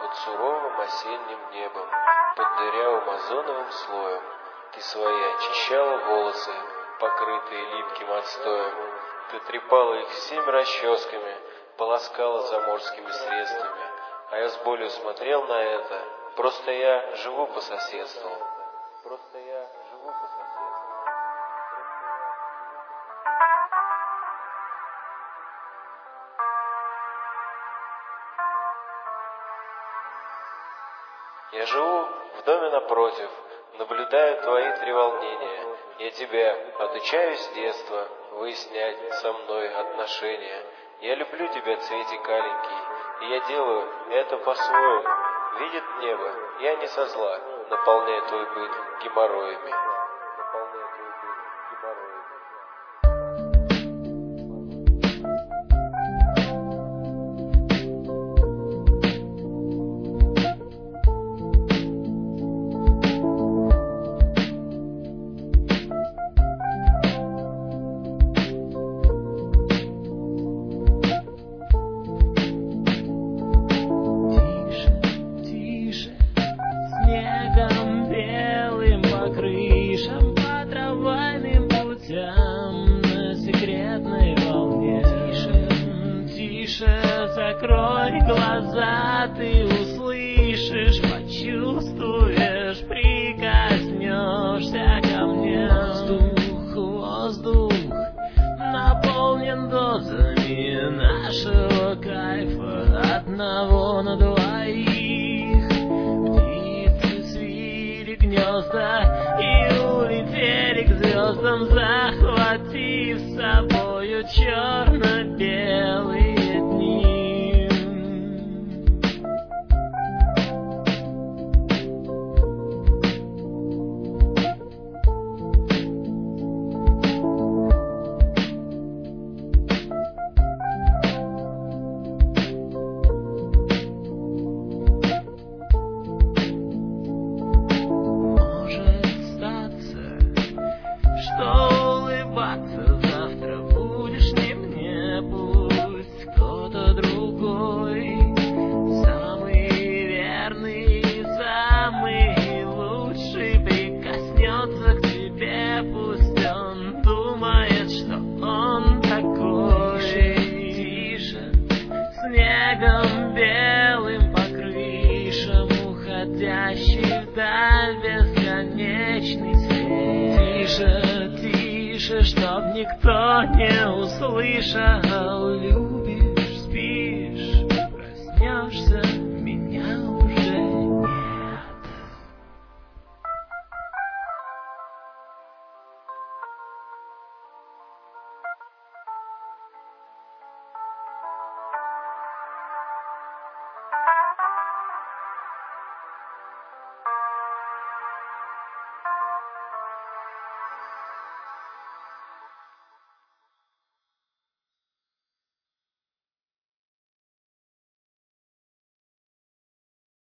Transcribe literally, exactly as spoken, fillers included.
под суровым осенним небом, под дырявым озоновым слоем. Ты свои очищала волосы, покрытые липким отстоем. Ты трепала их всеми расческами, полоскала заморскими средствами. А я с болью смотрел на это. Просто я живу по соседству. Просто я живу по соседству. Я живу в доме напротив, наблюдаю твои треволнения. Я тебя отучаю с детства выяснять со мной отношения. Я люблю тебя, цветик аленький, и я делаю это по-своему. Видит небо, я не со зла, наполняю твой быт геморроями. Наполняю твой быт геморроями. По трамвайным путям на секретной волне. Тише, тише, закрой глаза, ты услышишь, почувствуешь, прикоснешься ко мне. Воздух, воздух наполнен дозами нашего кайфа, одного на двоих. Птицы свили гнезда и улетели к звездам, захватив с собою черно-белые дни. Что улыбаться завтра будешь не мне, пусть кто-то другой, самый верный, самый лучший прикоснется к тебе, пусть он думает, что он такой. Тише, снегом белым по крышам, уходящий вдаль бесконечный свет. Тише, тише, чтоб никто не услышал.